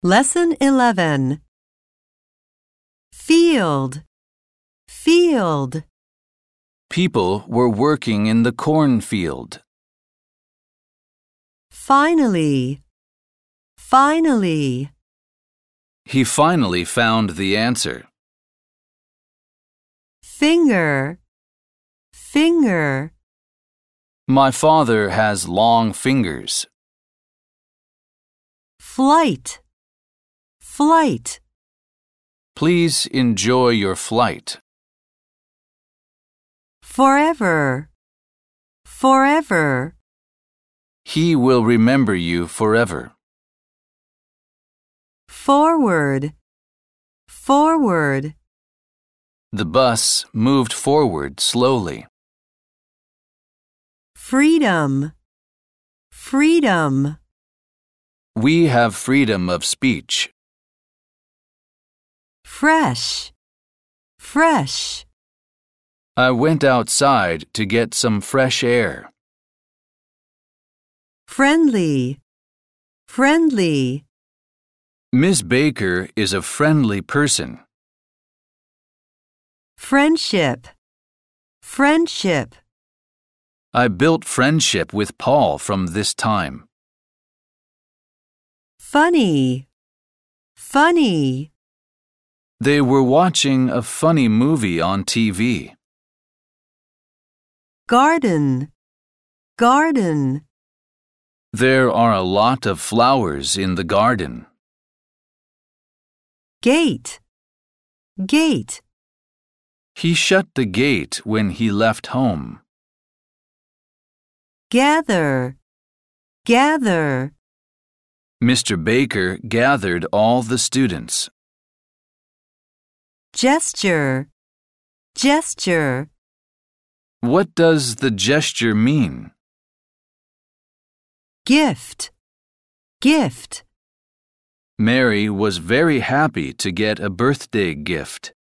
Lesson 11. Field, field. People were working in the cornfield. Finally, finally. He finally found the answer. Finger, finger. My father has long fingers. Flight, flight. Please enjoy your flight. Forever, forever. He will remember you forever. Forward, forward. The bus moved forward slowly. Freedom, freedom. We have freedom of speech. Fresh, fresh. I went outside to get some fresh air. Friendly, friendly. Miss Baker is a friendly person. Friendship, friendship. I built friendship with Paul from this time. Funny, funny. They were watching a funny movie on TV. Garden, garden. There are a lot of flowers in the garden. Gate, gate. He shut the gate when he left home. Gather, gather. Mr. Baker gathered all the students. Gesture, gesture. What does the gesture mean? Gift, gift. Mary was very happy to get a birthday gift.